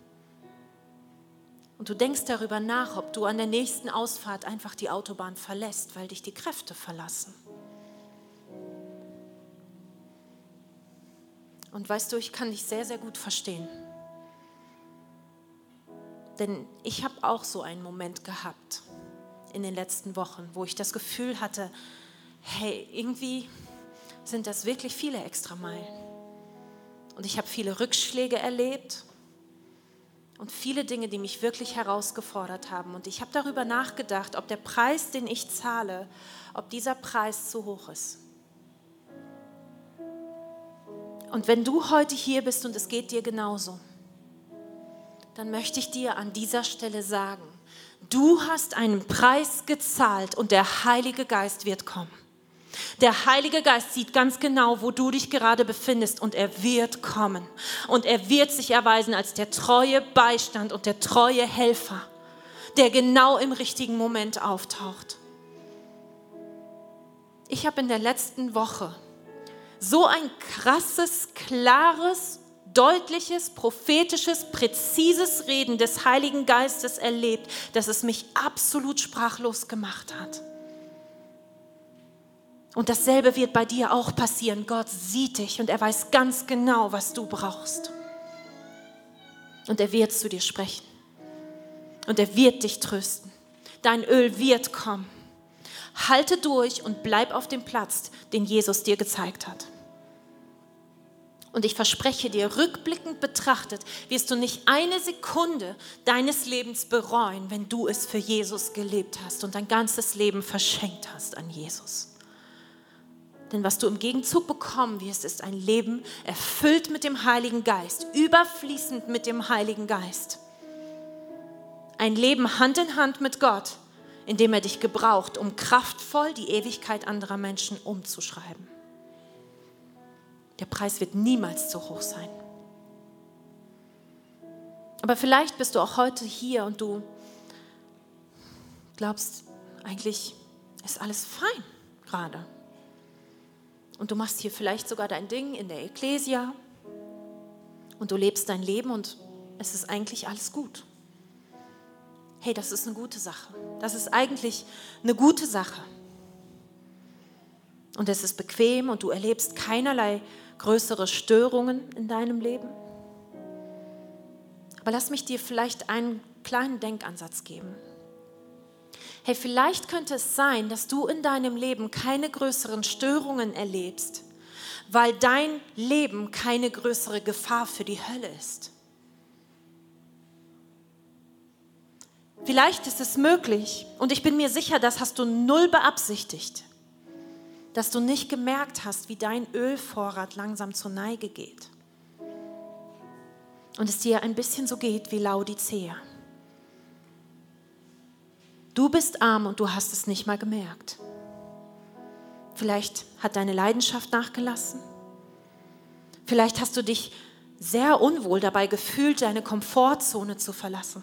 Und du denkst darüber nach, ob du an der nächsten Ausfahrt einfach die Autobahn verlässt, weil dich die Kräfte verlassen. Und weißt du, ich kann dich sehr, sehr gut verstehen. Denn ich habe auch so einen Moment gehabt in den letzten Wochen, wo ich das Gefühl hatte, hey, irgendwie sind das wirklich viele Extrameilen. Und ich habe viele Rückschläge erlebt und viele Dinge, die mich wirklich herausgefordert haben. Und ich habe darüber nachgedacht, ob der Preis, den ich zahle, ob dieser Preis zu hoch ist. Und wenn du heute hier bist und es geht dir genauso, dann möchte ich dir an dieser Stelle sagen, du hast einen Preis gezahlt und der Heilige Geist wird kommen. Der Heilige Geist sieht ganz genau, wo du dich gerade befindest und er wird kommen. Und er wird sich erweisen als der treue Beistand und der treue Helfer, der genau im richtigen Moment auftaucht. Ich habe in der letzten Woche so ein krasses, klares, deutliches, prophetisches, präzises Reden des Heiligen Geistes erlebt, dass es mich absolut sprachlos gemacht hat. Und dasselbe wird bei dir auch passieren. Gott sieht dich und er weiß ganz genau, was du brauchst. Und er wird zu dir sprechen. Und er wird dich trösten. Dein Öl wird kommen. Halte durch und bleib auf dem Platz, den Jesus dir gezeigt hat. Und ich verspreche dir, rückblickend betrachtet, wirst du nicht eine Sekunde deines Lebens bereuen, wenn du es für Jesus gelebt hast und dein ganzes Leben verschenkt hast an Jesus. Denn was du im Gegenzug bekommen wirst, ist ein Leben erfüllt mit dem Heiligen Geist, überfließend mit dem Heiligen Geist. Ein Leben Hand in Hand mit Gott, in dem er dich gebraucht, um kraftvoll die Ewigkeit anderer Menschen umzuschreiben. Der Preis wird niemals zu hoch sein. Aber vielleicht bist du auch heute hier und du glaubst, eigentlich ist alles fein gerade. Und du machst hier vielleicht sogar dein Ding in der Ekklesia und du lebst dein Leben und es ist eigentlich alles gut. Hey, das ist eine gute Sache. Das ist eigentlich eine gute Sache. Und es ist bequem und du erlebst keinerlei größere Störungen in deinem Leben. Aber lass mich dir vielleicht einen kleinen Denkansatz geben. Hey, vielleicht könnte es sein, dass du in deinem Leben keine größeren Störungen erlebst, weil dein Leben keine größere Gefahr für die Hölle ist. Vielleicht ist es möglich, und ich bin mir sicher, das hast du null beabsichtigt, dass du nicht gemerkt hast, wie dein Ölvorrat langsam zur Neige geht. Und es dir ein bisschen so geht wie Laodicea. Du bist arm und du hast es nicht mal gemerkt. Vielleicht hat deine Leidenschaft nachgelassen. Vielleicht hast du dich sehr unwohl dabei gefühlt, deine Komfortzone zu verlassen.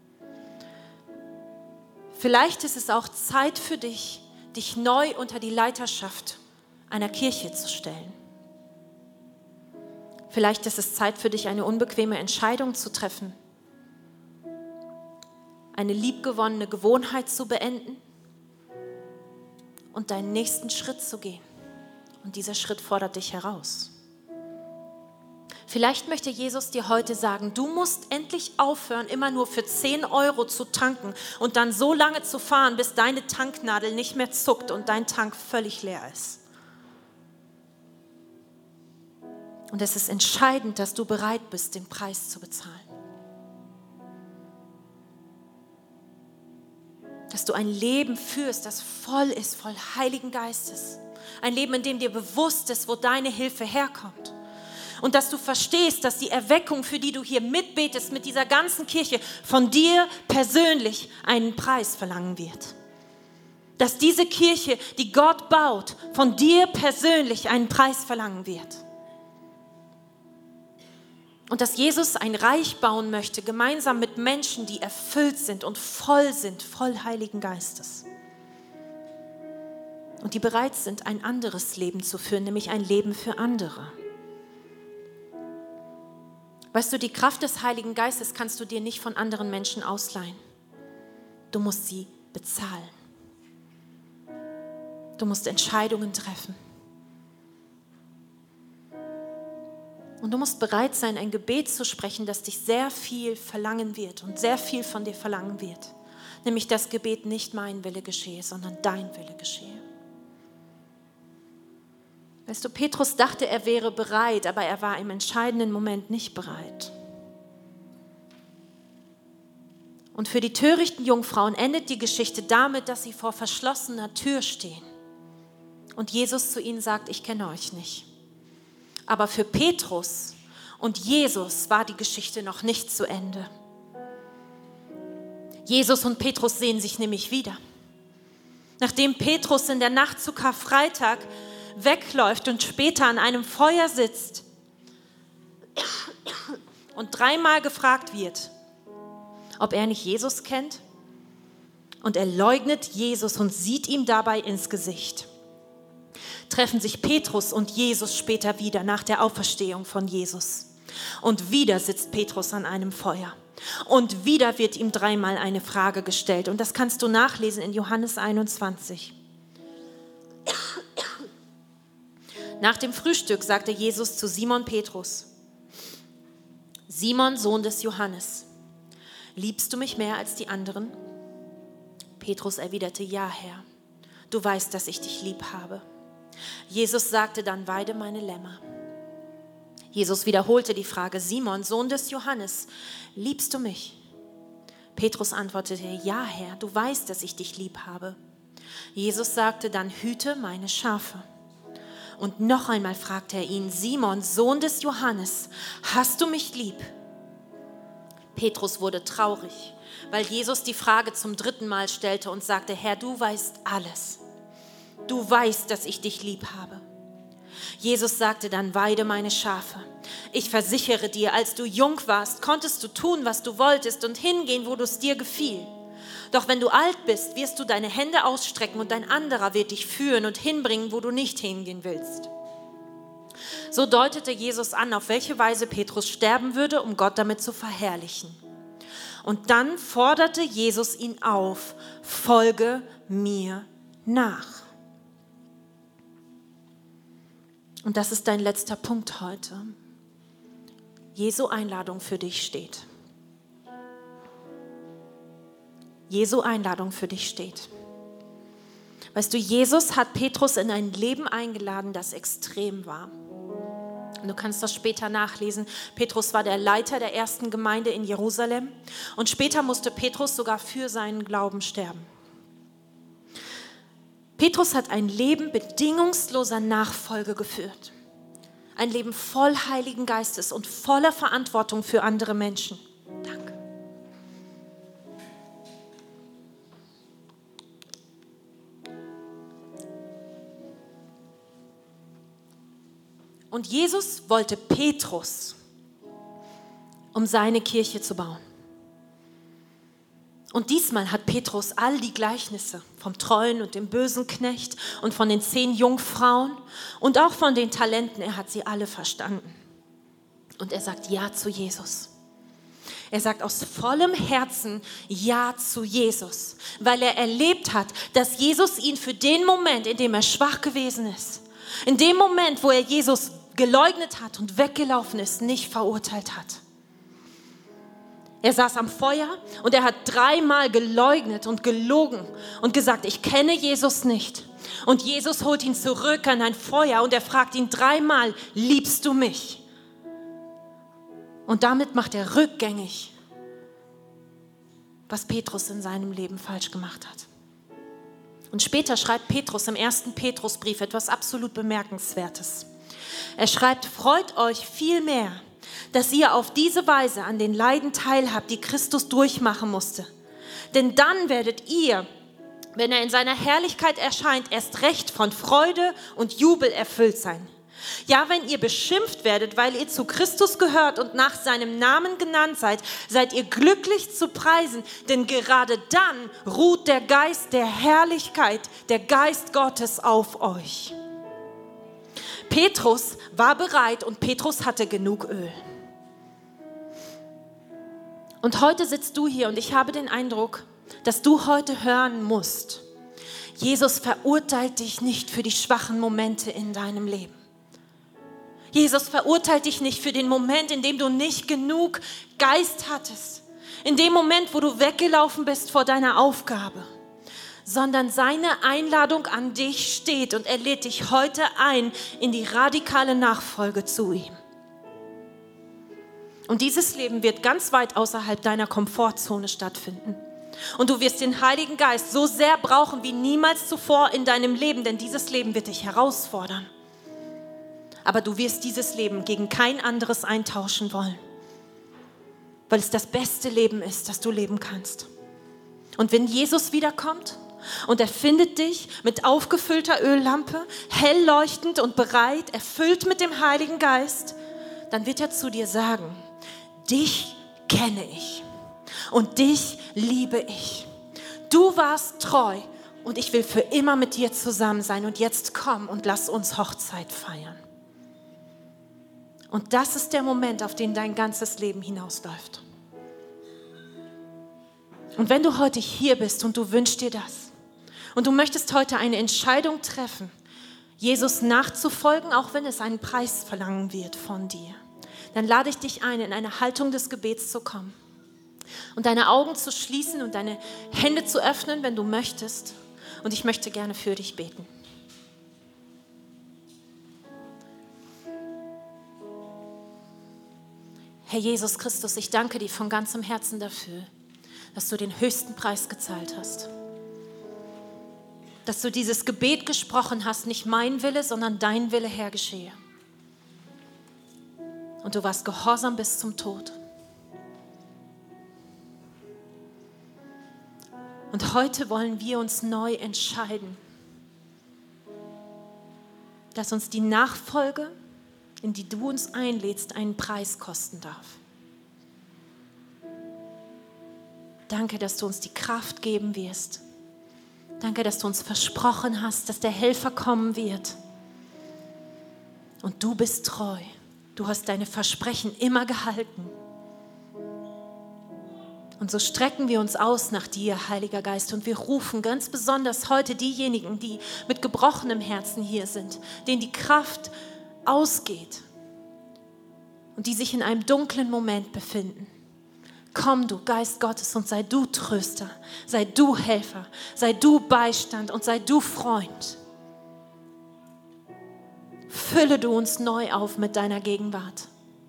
Vielleicht ist es auch Zeit für dich, dich neu unter die Leiterschaft einer Kirche zu stellen. Vielleicht ist es Zeit für dich, eine unbequeme Entscheidung zu treffen, eine liebgewonnene Gewohnheit zu beenden und deinen nächsten Schritt zu gehen. Und dieser Schritt fordert dich heraus. Vielleicht möchte Jesus dir heute sagen, du musst endlich aufhören, immer nur für zehn Euro zu tanken und dann so lange zu fahren, bis deine Tanknadel nicht mehr zuckt und dein Tank völlig leer ist. Und es ist entscheidend, dass du bereit bist, den Preis zu bezahlen. Dass du ein Leben führst, das voll ist, voll Heiligen Geistes. Ein Leben, in dem dir bewusst ist, wo deine Hilfe herkommt. Und dass du verstehst, dass die Erweckung, für die du hier mitbetest, mit dieser ganzen Kirche, von dir persönlich einen Preis verlangen wird. Dass diese Kirche, die Gott baut, von dir persönlich einen Preis verlangen wird. Und dass Jesus ein Reich bauen möchte, gemeinsam mit Menschen, die erfüllt sind und voll sind, voll Heiligen Geistes. Und die bereit sind, ein anderes Leben zu führen, nämlich ein Leben für andere. Weißt du, die Kraft des Heiligen Geistes kannst du dir nicht von anderen Menschen ausleihen. Du musst sie bezahlen. Du musst Entscheidungen treffen. Und du musst bereit sein, ein Gebet zu sprechen, das dich sehr viel verlangen wird und sehr viel von dir verlangen wird. Nämlich das Gebet, nicht mein Wille geschehe, sondern dein Wille geschehe. Weißt du, Petrus dachte, er wäre bereit, aber er war im entscheidenden Moment nicht bereit. Und für die törichten Jungfrauen endet die Geschichte damit, dass sie vor verschlossener Tür stehen. Und Jesus zu ihnen sagt, ich kenne euch nicht. Aber für Petrus und Jesus war die Geschichte noch nicht zu Ende. Jesus und Petrus sehen sich nämlich wieder. Nachdem Petrus in der Nacht zu Karfreitag wegläuft und später an einem Feuer sitzt und dreimal gefragt wird, ob er nicht Jesus kennt, und er leugnet Jesus und sieht ihm dabei ins Gesicht, treffen sich Petrus und Jesus später wieder nach der Auferstehung von Jesus. Und wieder sitzt Petrus an einem Feuer. Und wieder wird ihm dreimal eine Frage gestellt. Und das kannst du nachlesen in Johannes einundzwanzig. Nach dem Frühstück sagte Jesus zu Simon Petrus, Simon, Sohn des Johannes, liebst du mich mehr als die anderen? Petrus erwiderte, ja, Herr, du weißt, dass ich dich lieb habe. Jesus sagte dann, weide meine Lämmer. Jesus wiederholte die Frage, Simon, Sohn des Johannes, liebst du mich? Petrus antwortete, ja, Herr, du weißt, dass ich dich lieb habe. Jesus sagte dann, hüte meine Schafe. Und noch einmal fragte er ihn, Simon, Sohn des Johannes, hast du mich lieb? Petrus wurde traurig, weil Jesus die Frage zum dritten Mal stellte und sagte, Herr, du weißt alles. Du weißt, dass ich dich lieb habe. Jesus sagte dann, weide meine Schafe. Ich versichere dir, als du jung warst, konntest du tun, was du wolltest und hingehen, wo es dir gefiel. Doch wenn du alt bist, wirst du deine Hände ausstrecken und ein anderer wird dich führen und hinbringen, wo du nicht hingehen willst. So deutete Jesus an, auf welche Weise Petrus sterben würde, um Gott damit zu verherrlichen. Und dann forderte Jesus ihn auf, folge mir nach. Und das ist dein letzter Punkt heute. Jesu Einladung für dich steht. Jesu Einladung für dich steht. Weißt du, Jesus hat Petrus in ein Leben eingeladen, das extrem war. Und du kannst das später nachlesen. Petrus war der Leiter der ersten Gemeinde in Jerusalem und später musste Petrus sogar für seinen Glauben sterben. Petrus hat ein Leben bedingungsloser Nachfolge geführt. Ein Leben voll Heiligen Geistes und voller Verantwortung für andere Menschen. Danke. Und Jesus wollte Petrus, um seine Kirche zu bauen. Und diesmal hat Petrus all die Gleichnisse vom treuen und dem bösen Knecht und von den zehn Jungfrauen und auch von den Talenten, er hat sie alle verstanden. Und er sagt Ja zu Jesus. Er sagt aus vollem Herzen Ja zu Jesus, weil er erlebt hat, dass Jesus ihn für den Moment, in dem er schwach gewesen ist, in dem Moment, wo er Jesus geleugnet hat und weggelaufen ist, nicht verurteilt hat. Er saß am Feuer und er hat dreimal geleugnet und gelogen und gesagt, ich kenne Jesus nicht. Und Jesus holt ihn zurück an ein Feuer und er fragt ihn dreimal, liebst du mich? Und damit macht er rückgängig, was Petrus in seinem Leben falsch gemacht hat. Und später schreibt Petrus im ersten Petrusbrief etwas absolut Bemerkenswertes. Er schreibt, freut euch vielmehr, dass ihr auf diese Weise an den Leiden teilhabt, die Christus durchmachen musste. Denn dann werdet ihr, wenn er in seiner Herrlichkeit erscheint, erst recht von Freude und Jubel erfüllt sein. Ja, wenn ihr beschimpft werdet, weil ihr zu Christus gehört und nach seinem Namen genannt seid, seid ihr glücklich zu preisen, denn gerade dann ruht der Geist der Herrlichkeit, der Geist Gottes auf euch. Petrus war bereit und Petrus hatte genug Öl. Und heute sitzt du hier und ich habe den Eindruck, dass du heute hören musst, Jesus verurteilt dich nicht für die schwachen Momente in deinem Leben. Jesus verurteilt dich nicht für den Moment, in dem du nicht genug Geist hattest, in dem Moment, wo du weggelaufen bist vor deiner Aufgabe, sondern seine Einladung an dich steht und er lädt dich heute ein in die radikale Nachfolge zu ihm. Und dieses Leben wird ganz weit außerhalb deiner Komfortzone stattfinden. Und du wirst den Heiligen Geist so sehr brauchen wie niemals zuvor in deinem Leben, denn dieses Leben wird dich herausfordern. Aber du wirst dieses Leben gegen kein anderes eintauschen wollen, weil es das beste Leben ist, das du leben kannst. Und wenn Jesus wiederkommt und er findet dich mit aufgefüllter Öllampe, hell leuchtend und bereit, erfüllt mit dem Heiligen Geist, dann wird er zu dir sagen, dich kenne ich und dich liebe ich. Du warst treu und ich will für immer mit dir zusammen sein und jetzt komm und lass uns Hochzeit feiern. Und das ist der Moment, auf den dein ganzes Leben hinausläuft. Und wenn du heute hier bist und du wünschst dir das und du möchtest heute eine Entscheidung treffen, Jesus nachzufolgen, auch wenn es einen Preis verlangen wird von dir, dann lade ich dich ein, in eine Haltung des Gebets zu kommen und deine Augen zu schließen und deine Hände zu öffnen, wenn du möchtest. Und ich möchte gerne für dich beten. Herr Jesus Christus, ich danke dir von ganzem Herzen dafür, dass du den höchsten Preis gezahlt hast. Dass du dieses Gebet gesprochen hast, nicht mein Wille, sondern dein Wille Herr geschehe. Und du warst gehorsam bis zum Tod. Und heute wollen wir uns neu entscheiden, dass uns die Nachfolge, in die du uns einlädst, einen Preis kosten darf. Danke, dass du uns die Kraft geben wirst. Danke, dass du uns versprochen hast, dass der Helfer kommen wird. Und du bist treu. Du hast deine Versprechen immer gehalten. Und so strecken wir uns aus nach dir, Heiliger Geist, und wir rufen ganz besonders heute diejenigen, die mit gebrochenem Herzen hier sind, denen die Kraft ausgeht und die sich in einem dunklen Moment befinden. Komm du, Geist Gottes, und sei du Tröster, sei du Helfer, sei du Beistand und sei du Freund. Fülle du uns neu auf mit deiner Gegenwart.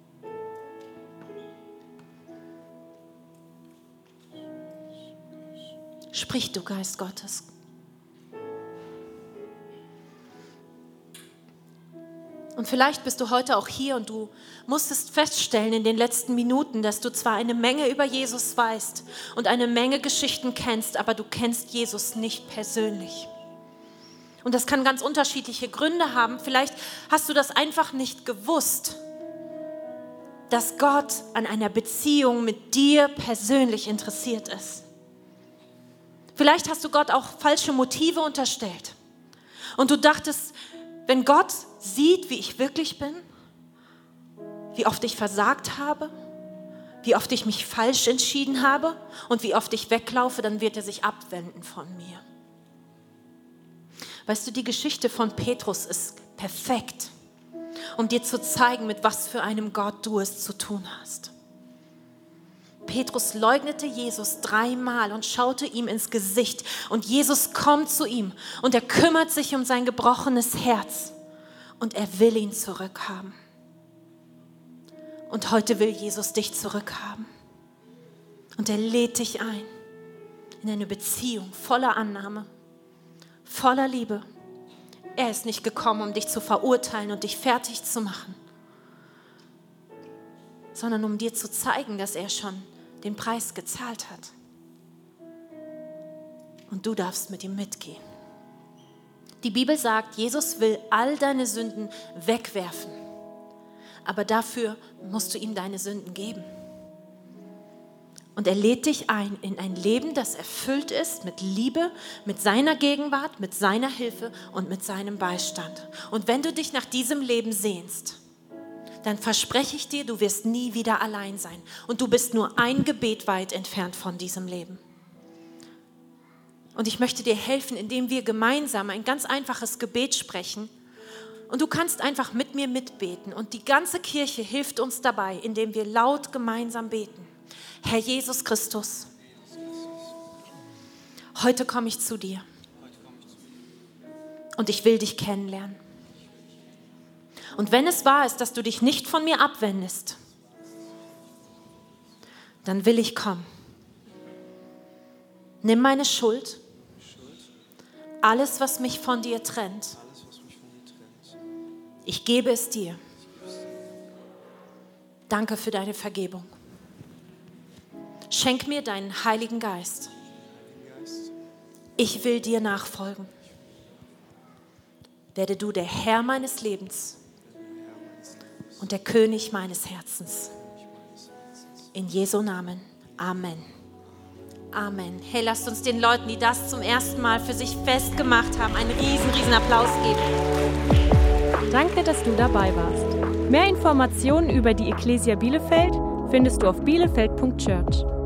Sprich du, Geist Gottes. Und vielleicht bist du heute auch hier und du musstest feststellen in den letzten Minuten, dass du zwar eine Menge über Jesus weißt und eine Menge Geschichten kennst, aber du kennst Jesus nicht persönlich. Und das kann ganz unterschiedliche Gründe haben. Vielleicht hast du das einfach nicht gewusst, dass Gott an einer Beziehung mit dir persönlich interessiert ist. Vielleicht hast du Gott auch falsche Motive unterstellt und du dachtest, wenn Gott sieht, wie ich wirklich bin, wie oft ich versagt habe, wie oft ich mich falsch entschieden habe und wie oft ich weglaufe, dann wird er sich abwenden von mir. Weißt du, die Geschichte von Petrus ist perfekt, um dir zu zeigen, mit was für einem Gott du es zu tun hast. Petrus leugnete Jesus dreimal und schaute ihm ins Gesicht. Und Jesus kommt zu ihm und er kümmert sich um sein gebrochenes Herz. Und er will ihn zurückhaben. Und heute will Jesus dich zurückhaben. Und er lädt dich ein in eine Beziehung voller Annahme, voller Liebe. Er ist nicht gekommen, um dich zu verurteilen und dich fertig zu machen, sondern um dir zu zeigen, dass er schon den Preis gezahlt hat. Und du darfst mit ihm mitgehen. Die Bibel sagt, Jesus will all deine Sünden wegwerfen. Aber dafür musst du ihm deine Sünden geben. Und er lädt dich ein in ein Leben, das erfüllt ist mit Liebe, mit seiner Gegenwart, mit seiner Hilfe und mit seinem Beistand. Und wenn du dich nach diesem Leben sehnst, dann verspreche ich dir, du wirst nie wieder allein sein. Und du bist nur ein Gebet weit entfernt von diesem Leben. Und ich möchte dir helfen, indem wir gemeinsam ein ganz einfaches Gebet sprechen. Und du kannst einfach mit mir mitbeten. Und die ganze Kirche hilft uns dabei, indem wir laut gemeinsam beten. Herr Jesus Christus, Heute komme ich zu dir. Und ich will dich kennenlernen. Und wenn es wahr ist, dass du dich nicht von mir abwendest, dann will ich kommen. Nimm meine Schuld, alles, was mich von dir trennt. Ich gebe es dir. Danke für deine Vergebung. Schenk mir deinen Heiligen Geist. Ich will dir nachfolgen. Werde du der Herr meines Lebens und der König meines Herzens. In Jesu Namen. Amen. Amen. Hey, lasst uns den Leuten, die das zum ersten Mal für sich festgemacht haben, einen riesen, riesen Applaus geben. Danke, dass du dabei warst. Mehr Informationen über die Ecclesia Bielefeld findest du auf bielefeld punkt church.